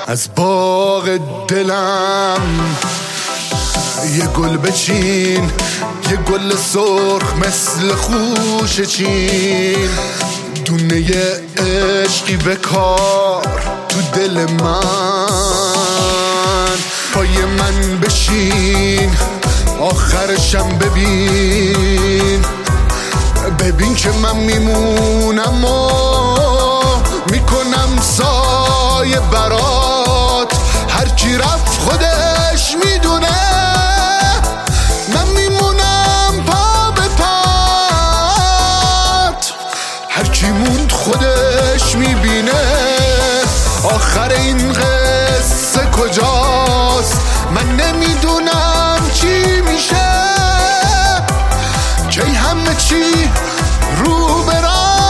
از باغ دلم یه گل بچین، یه گل سرخ مثل خوش چین، دونه عشقی بکار تو دل من. پای من بشین آخرشم ببین، ببین که من میمونم و میکنم سایه برات. هر کی رفت خودش میدونه، من میمونم پا به پات. هر کی موند خودش میبینه آخر این قصه کجاست. من نمیدونم چی میشه، کی همه چی رو به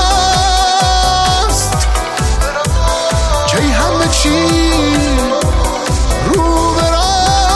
راست، کی همه چی رو به راست.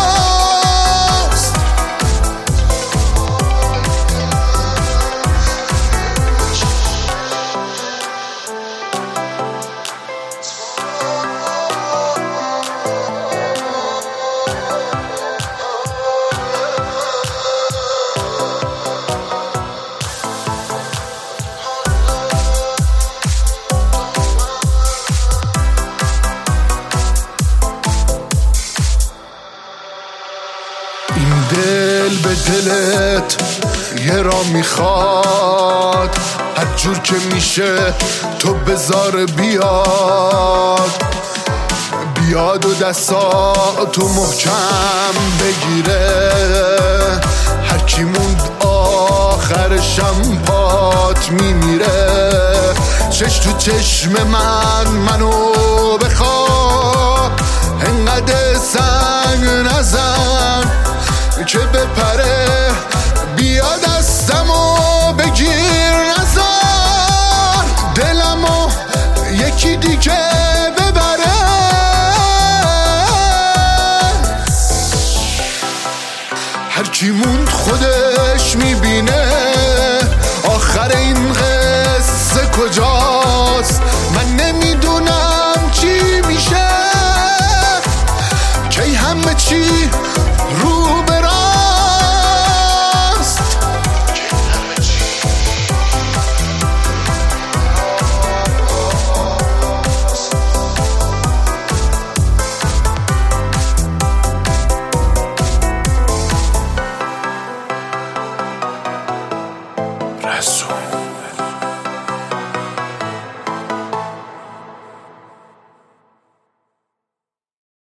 این دل به دلت یه را میخواد، هر جور که میشه تو بذار بیاد و دستاتو محکم بگیره. هر کی موند آخرشم پات میمیره. چش تو چشم منو بخواه، انقدر سنگ نزن که بپره. بیا دستمو بگیر نزار، دلمو یکی دیگه ببره. هر کی موند خودش میبینه آخر این قصه کجاست. من نمیدونم چی میشه، کی همه چی